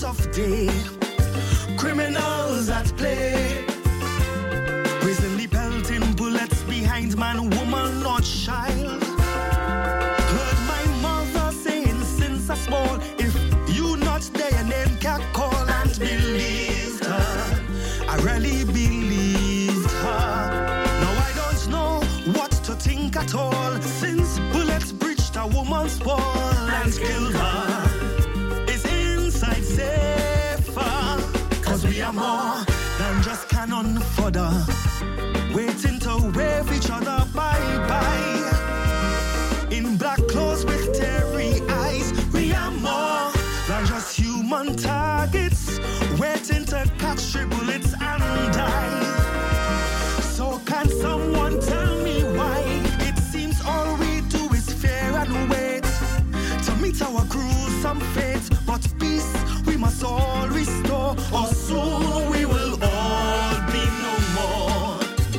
of day. Criminals at play. Recently pelting bullets behind man, woman, or child. Heard my mother saying since I small, if you not there, your name can call. And believed her, I really believed her. Now I don't know what to think at all, since bullets breached a woman's wall and killed her. Is inside safer? Cause we are more than just cannon fodder, waiting to wave each other bye-bye. In black clothes with teary eyes, we are more than just human targets, waiting to catch stray bullets and die. So can someone tell me why it seems all we do is fear and wait to meet our gruesome fate? But peace we must all restore, or soon we will all be no more.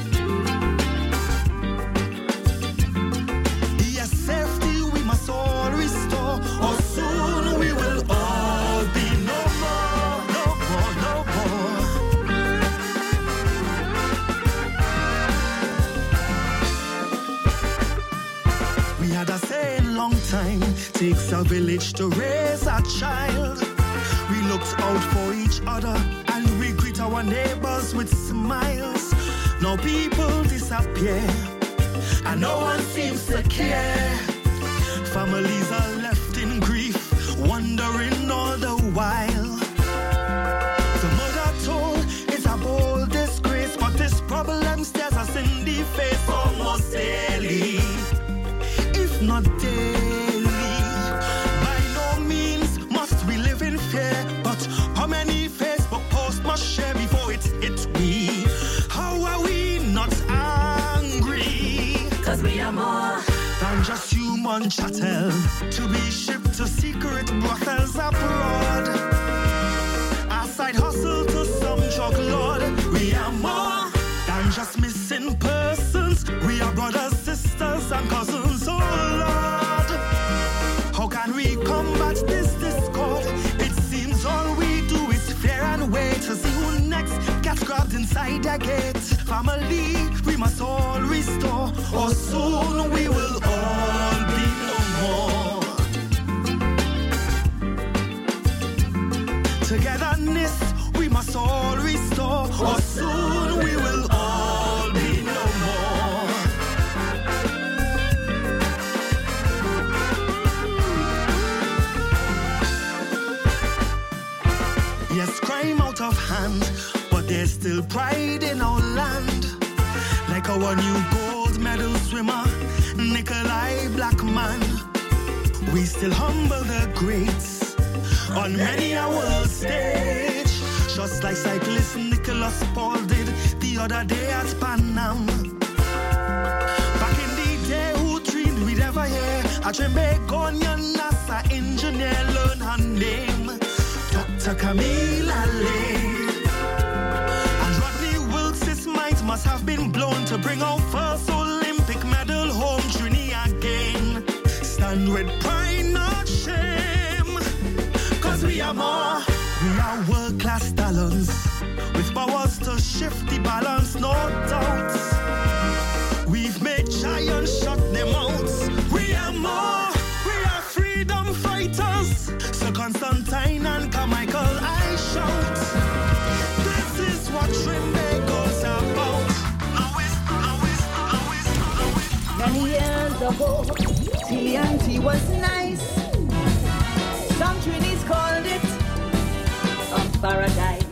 Yes, safety we must all restore, or soon we will all be no more, no more, no more. We had a saying long time, takes a village to raise a child. We looked out for each other and we greet our neighbors with smiles. Now people disappear and no one seems to care. Families are left in grief, wondering all the while. The mother told it's a bold disgrace, but this problem stares us in the face almost daily, if not daily. By no means must we live in fear, but how many Facebook posts must share before it hits we? How are we not angry? Cause we are more than just human chattel, to be shipped to secret brothels abroad. A side hustle to some drug lord. We are more than just missing persons. We are brothers, sisters, and cousins, oh Lord. How can we combat this discord? It seems all we do is fear and wait to see who next gets grabbed inside the gate. Family, we must all restore, or soon we will all be no more. Togetherness, we must all restore, or soon we will all be no more. Yes, crime out of hand, but there's still pride in our land. Like our new gold medal swimmer, Nikolai Blackman. We still humble the greats on many a world stage, just like cyclist Nicholas Paul did the other day at Pan Am. Back in the day, who dreamed we'd ever hear a Trembegonian NASA engineer learn her name, Dr. Camilla Lane. And Rodney Wilkes' mind must have been blown to bring our first Olympic medal home, Trini again. Stand with pride, not shame, cause we are more. We are world-class talents with powers to shift the balance, no doubt. We've made giants shut their mouths. We are more. We are freedom fighters. So Constantine and Carmichael, I shout. This is what Trimbego's about. Many years ago, TNT was nice. Some Trinis called it a paradise.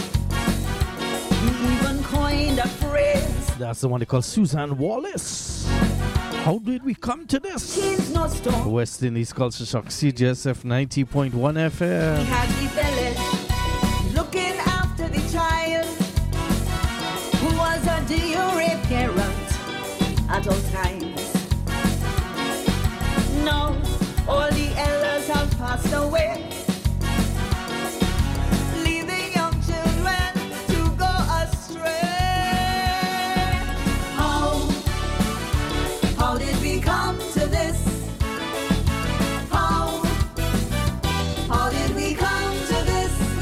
You even coined a phrase. That's the one they call Susan Wallace. How did we come to this? Kings no stone. West Indies Culture Shock, CJSF 90.1 FM. He had the village looking after the child who was a dear parent at all times. Now all the elders have passed away, leaving young children to go astray. How did we come to this? How did we come to this?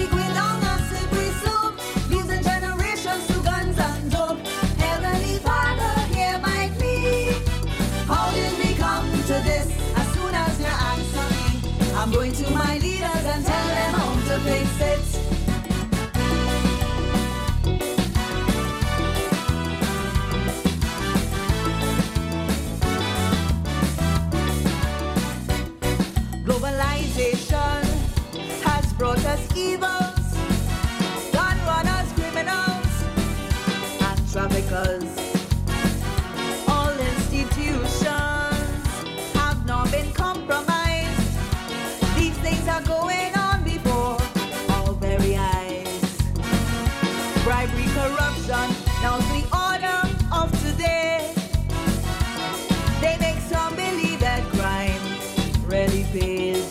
evils, gun runners, criminals, and traffickers. All institutions have not been compromised. These things are going on before our very eyes. Bribery, corruption, now the order of today. They make some believe that crime really pays.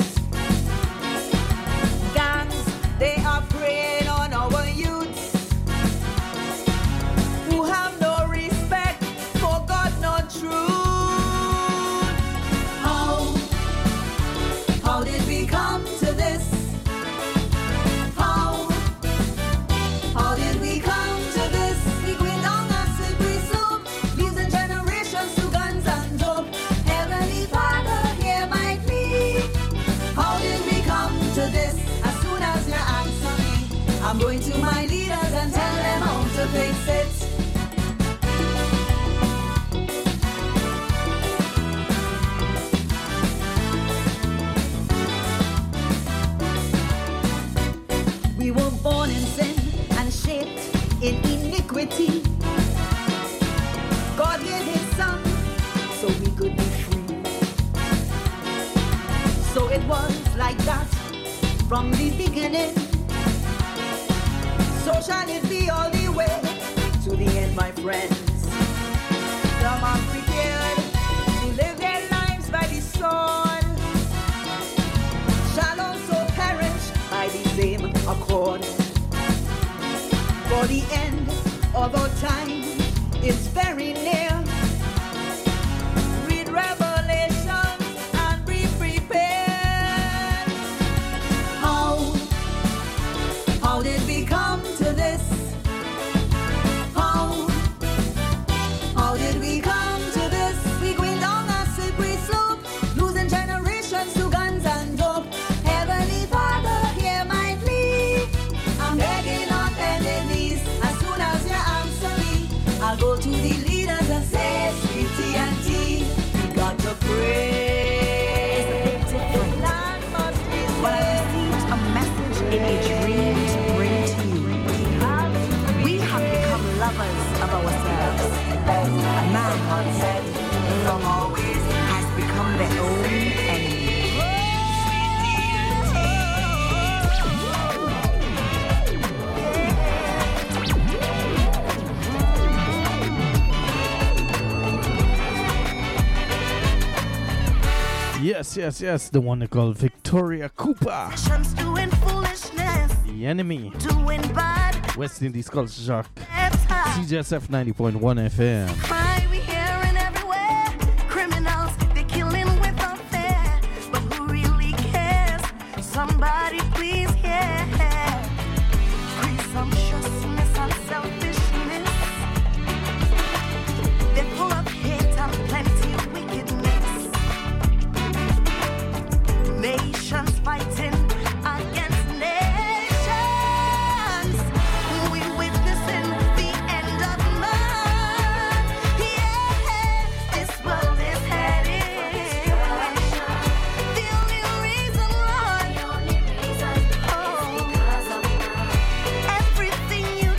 Gangs, they are preying on our youths who have no respect for God nor truth. How did we come to this? How did we come to this? We going down a slippery slope, losing generations to guns and dope. Heavenly Father, hear my plea. How did we come to this? As soon as you answer me, I'm going to my leaders and tell them how to fix it. We were born in sin and shaped in iniquity. God gave his son so we could be free. So it was like that from the beginning. So shall it be all the way to the end, my friends. Some are prepared to live their lives by the sword, shall also perish by the same accord. For the end of our time is very near. Read Revelation and be prepared. How did we come to this? How did we come to this? We going down a slippery slope, losing generations to guns and dope. Heavenly Father, hear my plea. I'm begging on bending knees. As soon as you answer me, I'll go to the leaders and say, sweet TNT, we got to pray. The Land must be Well, I saved. received a message in a dream to bring to you. We have become lovers of ourselves. A man once said, from always has become their own enemy. Yes, the one they call Victoria Cooper. Doing foolishness, The enemy. doing bad. West Indies Culture Shock. That's how. CJSF 90.1 FM. Crime we hearing everywhere. Criminals, they killing without fair. But who really cares? Somebody please hear. Presumptuousness and selfishness. They're full of hate and plenty of wickedness. Nations fighting against nations. We witnessing the end of man. Yeah, this world is headed. The only reason, Lord, everything you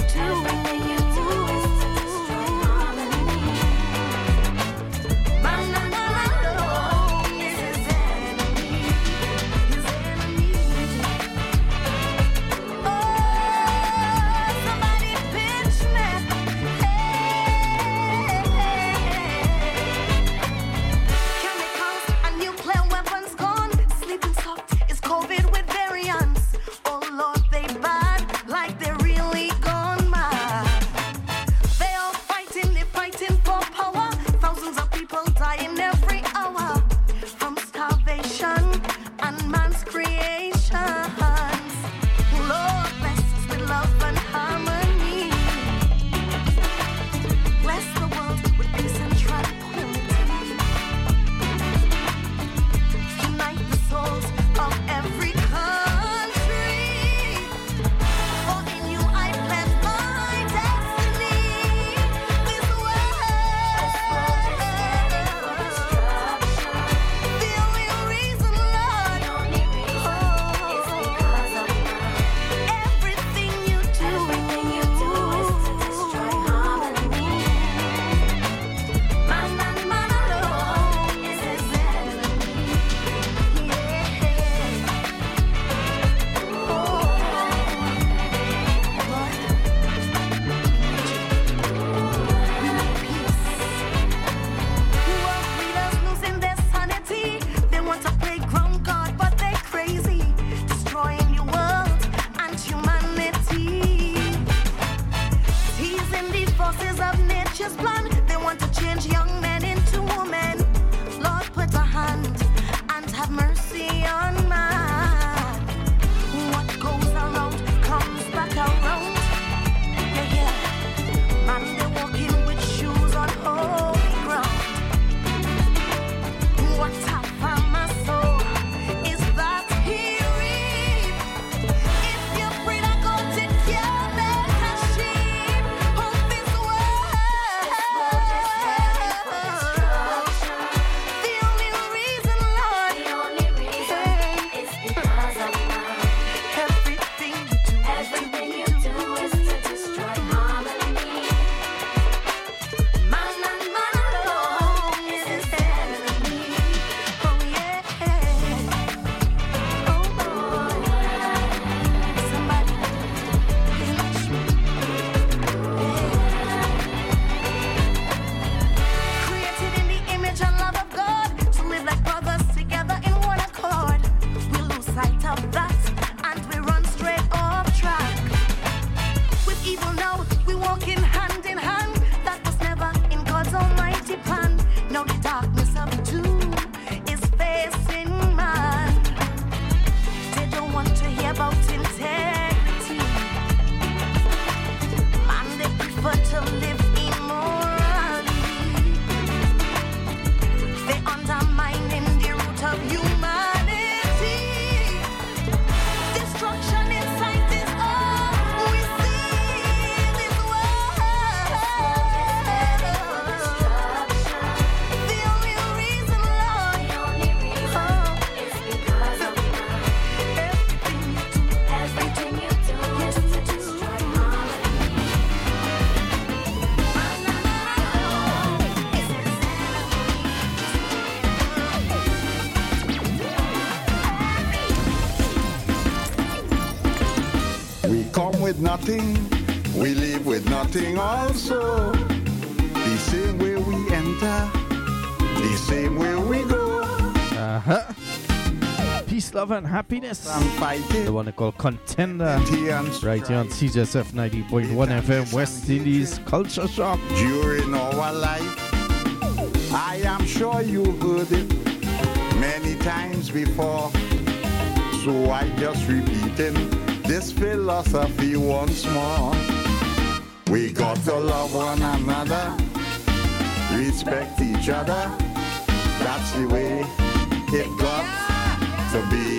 with nothing, we leave with nothing also. The same way we enter, the same way we go. Uh-huh. Peace, love, and happiness. I'm fighting. The one they call Contender. Right here on CJSF 90.1 FM, West Indies Culture Shock. During our life, I am sure you heard it many times before. So I just repeating this philosophy once more. We got to love one another, respect each other. That's the way it got to be.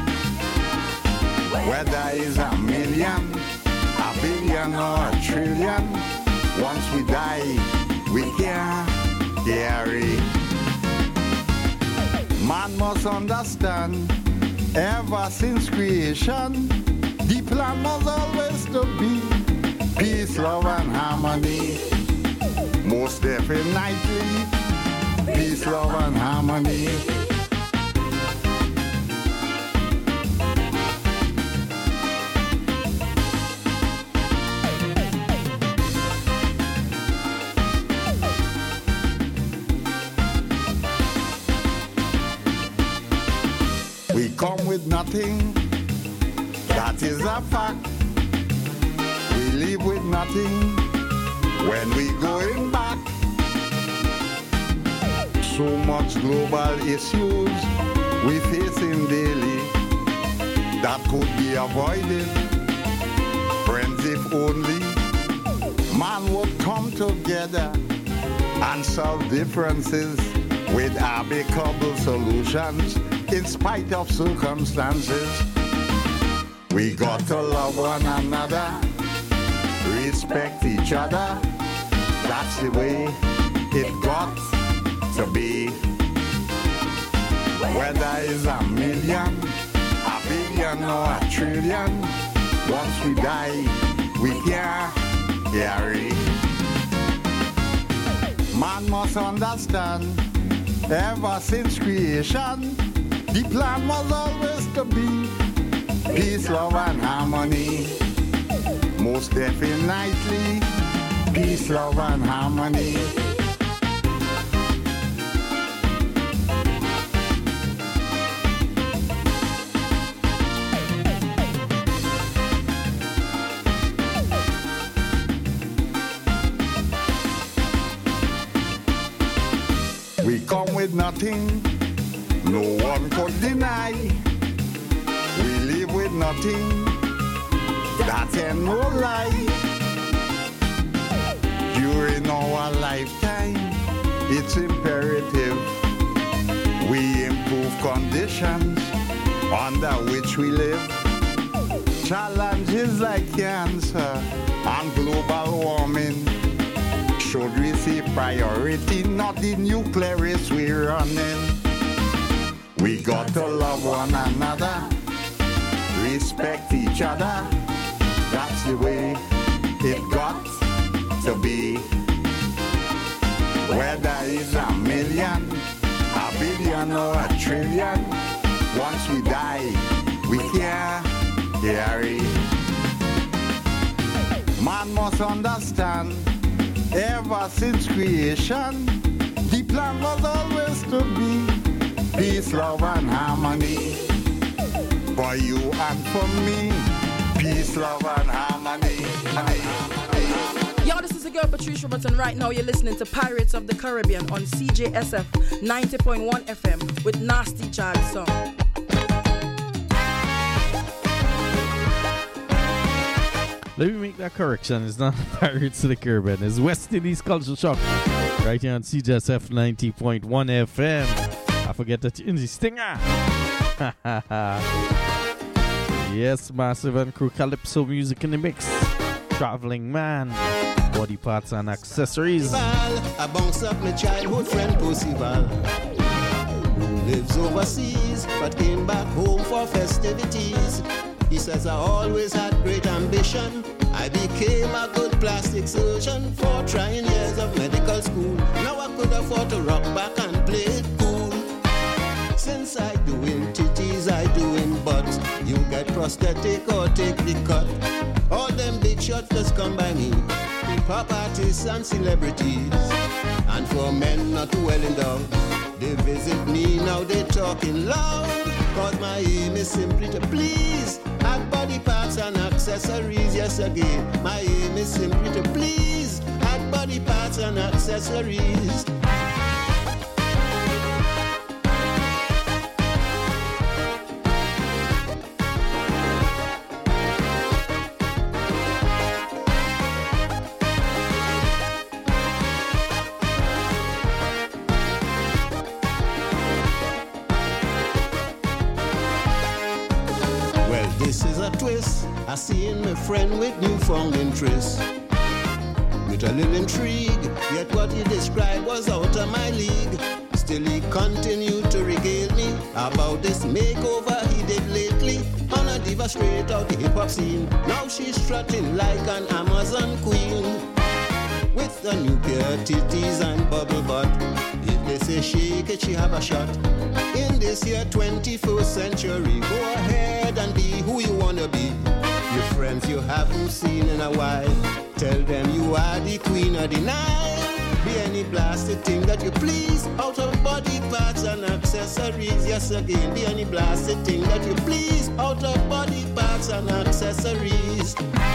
Whether it's a million, a billion, or a trillion, once we die, we can't carry. Man must understand, ever since creation, the plan was always to be peace, love, and harmony. Most definitely, peace, love, and harmony. We come with nothing, that is a fact. We leave with nothing when we going back. So much global issues we facing daily that could be avoided. Friends, if only man would come together and solve differences with amicable solutions in spite of circumstances. We got to love one another, respect each other. That's the way it got to be. Whether it's a million, a billion, or a trillion, once we die, we can't carry. Man must understand, ever since creation, the plan was always to be peace, love, and harmony. Most definitely, peace, love, and harmony. We come with nothing, no one could deny. We live with nothing, that ain't no lie. During our lifetime, it's imperative we improve conditions under which we live. Challenges like cancer and global warming should receive priority, not the nuclear race we're running. We got to love one another, respect each other. That's the way it got to be. Whether it's a million, a billion, or a trillion, once we die, we can't carry. Man must understand, ever since creation, the plan was always to be peace, love, and harmony. For you and for me, peace, love, and harmony. Yo, this is the girl Patricia Robertson. Right now you're listening to Pirates of the Caribbean on CJSF 90.1 FM with Nasty Child Song. Let me make that correction. It's not Pirates of the Caribbean. It's West Indies Culture Shock. Right here on CJSF 90.1 FM. I forget that in the stinger. Yes, Massive and Crew Calypso music in the mix. Traveling Man, body parts and accessories. I bounce up my childhood friend Percival, who lives overseas but came back home for festivities. He says I always had great ambition. I became a good plastic surgeon for trying years of medical school. Now I could afford to rock back and play it cool. Since I doing titties, I doing butts. You get prosthetic or take the cut. All them big shots just come by me. Pop artists and celebrities. And for men not too well endowed, they visit me, now they talking loud. Cause my aim is simply to please. Add body parts and accessories, yes again. My aim is simply to please. Add body parts and accessories. Twist, I seen my friend with newfound interest. With a little intrigue, yet what he described was out of my league. Still he continued to regale me about this makeover he did lately. On a diva straight out the hip-hop scene. Now she's strutting like an Amazon queen. With the new pair titties and bubble butt. If they say shake it, she have a shot. In this year 21st century, go ahead and be who you wanna be. Your friends you haven't seen in a while, tell them you are the queen of the night. Be any blasted thing that you please, out of body parts and accessories. Yes again, be any blasted thing that you please, out of body parts and accessories.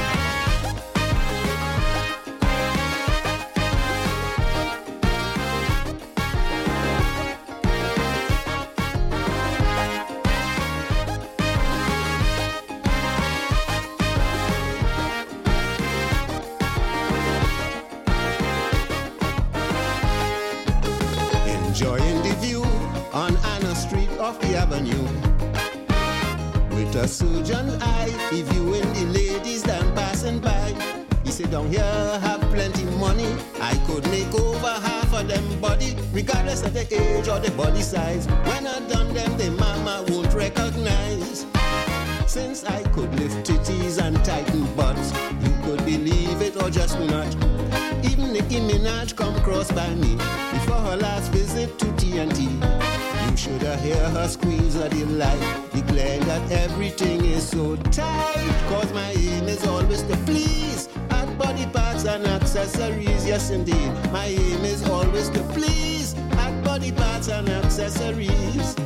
Enjoying the view on Anna Street off the avenue. With a surgeon eye, if you and the ladies then passing by. He said down here have plenty money. I could make over half of them body, regardless of the age or the body size. When I done them, the mama won't recognize. Since I could lift titties and tighten butts, you could believe it or just not. Even Nicki Minaj come cross by me before her last visit to TNT. You should have heard her squeeze of delight, declaring that everything is so tight. Cause my aim is always to please. Add body parts and accessories, yes indeed. My aim is always to please. Add body parts and accessories.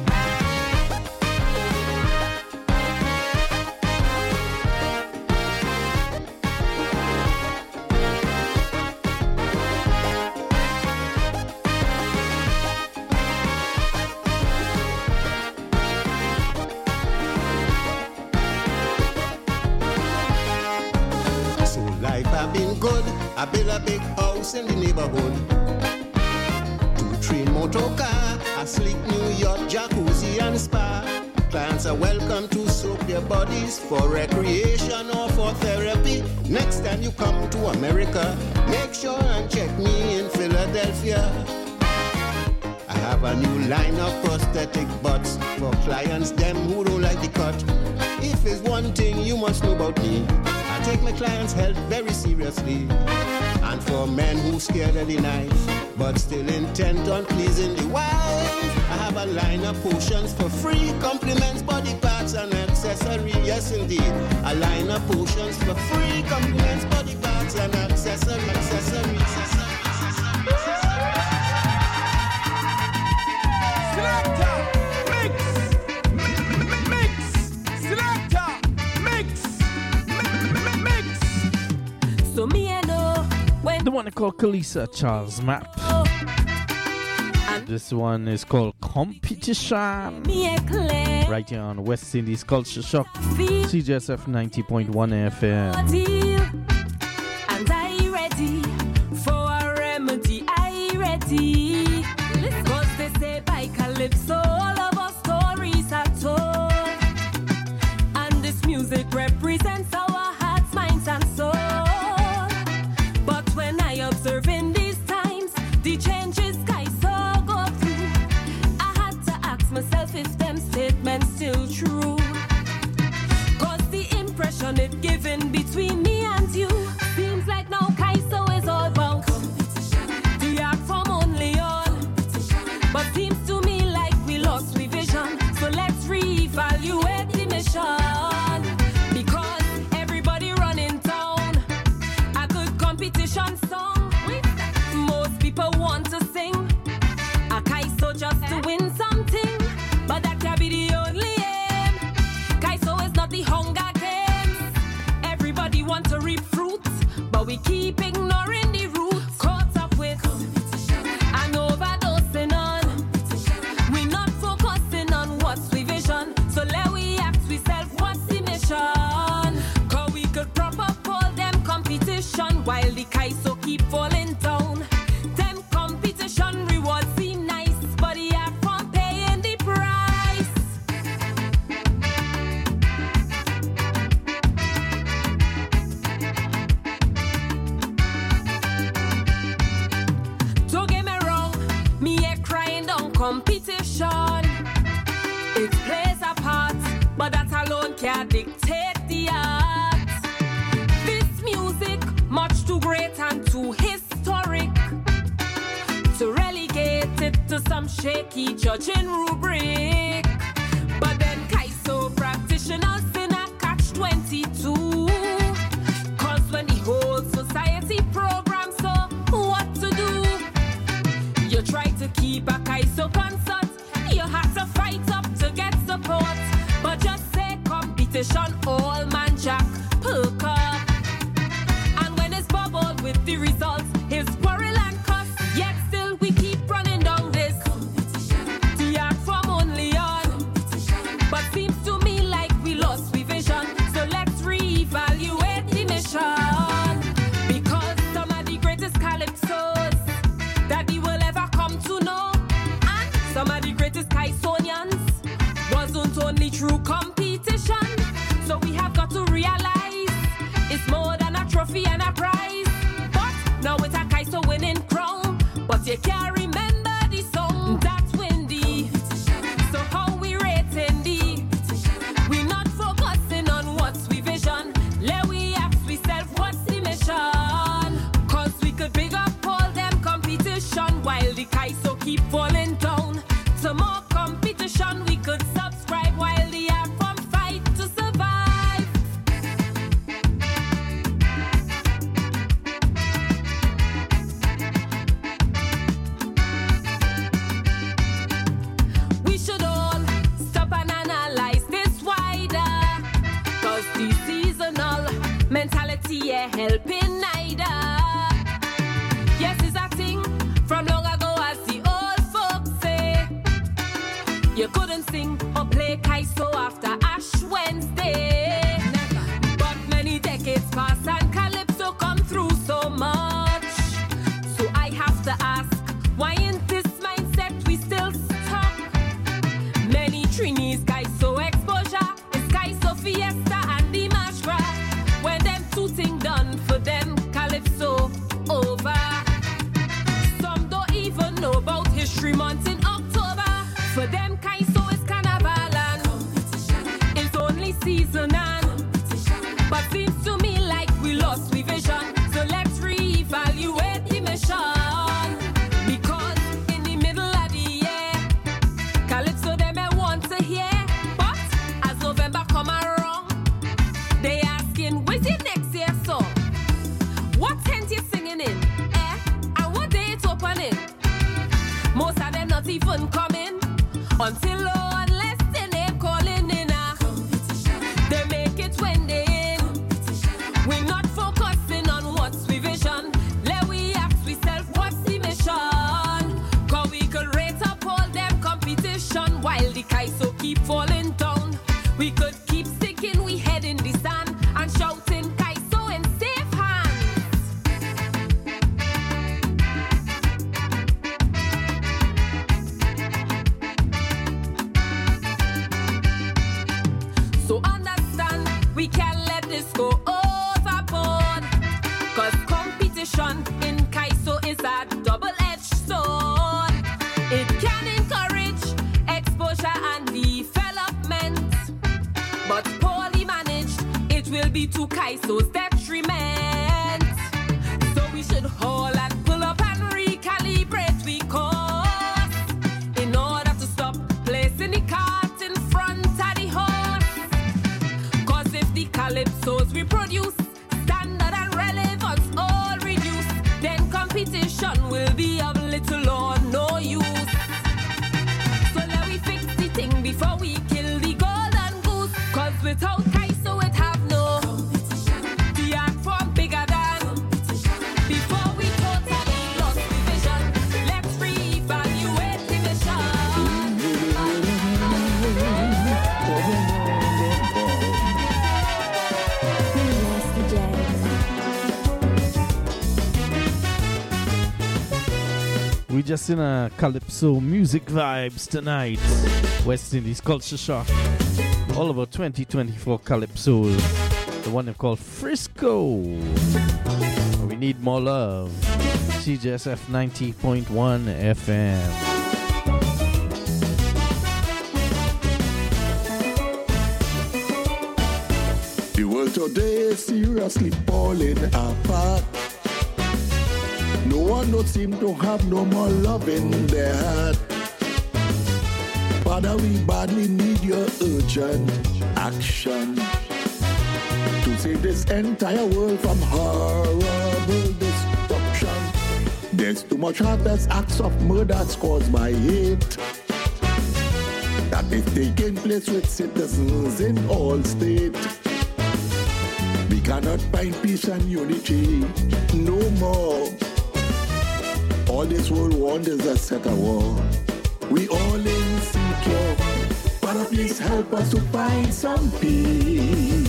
Good, I built a big house in the neighborhood. 2-3 motor car, a sleek new yacht, jacuzzi and spa. Clients are welcome to soak their bodies for recreation or for therapy. Next time you come to America, make sure and check me in Philadelphia. I have a new line of prosthetic butts for clients, them who don't like the cut. If it's one thing you must know about me, I take my clients' health very seriously. And for men who scared of the knife, but still intent on pleasing the wife, I have a line of potions for free, compliments, body parts and accessories. Yes indeed, a line of potions for free, compliments, body parts and accessories. The one called Kalisa Charles Map. This one is called Competition. Right here on West Indies Culture Shock, CJSF 90.1 FM. And I ready for a remedy. I ready. Cause they say by Calypso, all of our stories are told. And this music represents our hearts, minds, and souls. Observing these times, the changes I saw go through. I had to ask myself if them statements still true. Cause the impression it given between me and you seems like now Kaiso is all about competition. The art from only on, but seems to me like we lost vision. So let's reevaluate the mission. we keep ignoring the roots. Caught up with and overdosing on. We not focusing on what's we vision. So let we ask we self what's the mission. Cause we could prop up all them competition while the Kaiso keep falling down. Them competition rewards seem nice, but the art from paying the price. Don't get me wrong, me a crying down competition. It plays a part, but that alone can't dictate the art. This music, much too great and too historic to relegate it to some shaky judging rubric. But then Kaiso practitioners in a catch-22. Cause when the whole society programs so what to do? You try to keep a Kaiso concert, you have to fight up to get support. But just say competition, all man jack, perk up. And when it's bubbled with the results, his quarrel and cuss. Yet still we keep running down this the art from only on. But seems to me like we lost we vision. So let's reevaluate the mission. Because some of the greatest calypsos that we will ever come to know, and some of the greatest Kaisonians wasn't only true competition. So we have got to realize it's more than a trophy and a prize. But now it's a Kaiso winning crown. But you can't remember the song that's windy. So how we rating the? We not focusing on what's we vision. Let we ask we self what's the mission. Cause we could big up all them competition while the Kaiso keep falling down. To more competition we could subscribe while the art from fight to survive. We should all stop and analyze this wider. Cause the seasonal mentality ain't helping neither. Yes, it's a thing from long ago as the old folks say. You couldn't sing or play Kaiso after Ash Wednesday. Never. But many decades pass and Calypso come through so much. So I have to ask, why in this mindset we still stuck? Many Trinis Kaiso exposure is Kaiso Fiesta and the Mashra. When them two things done for them, Calypso over. Some don't even know about History Month in October. For them, Kaiso is carnival and it's only season and. But seems to me like we lost we vision. So let's reevaluate the mission. Because in the middle of the year, Calypso they may want to hear. But as November come around, they asking, where's your next year song? What tent you singing in? And what day it's opening? Most of them not even coming until unless they name calling in. They make it when they in. We're not focusing on what's we vision. Let we ask we self what's the mission. Cause we could rate up all them competition while the Kaiso keep falling down. We could keep sticking we head in the sand and shouting Kaiso in safe hands. So understand, we can't let this go overboard. Cause competition in Kaiso is a double-edged sword. It can encourage exposure and development. But poorly managed, it will be to Kaiso's detriment. So we should haul and pull up and recalibrate we course in order to stop placing the cart in front of the horse. Cause if the Calypsos we produce, standard and relevance all reduce, then competition will be of little or no use. So let we fix the thing before we kill the golden goose. Cause without Kaiso it have no. The art form bigger than. just in a calypso music vibes tonight. West Indies Culture Shock. All about 2024 calypso. The one they call Frisco. We need more love. CJSF 90.1 FM. The world today is seriously falling apart. No one don't seem to have no more love in their heart. Father, we badly need your urgent action to save this entire world from horrible destruction. There's too much heartless acts of murder caused by hate that is taking place with citizens in all states. We cannot find peace and unity no more. All this world wants is a set of war. We all insecure. Father, please help us to find some peace.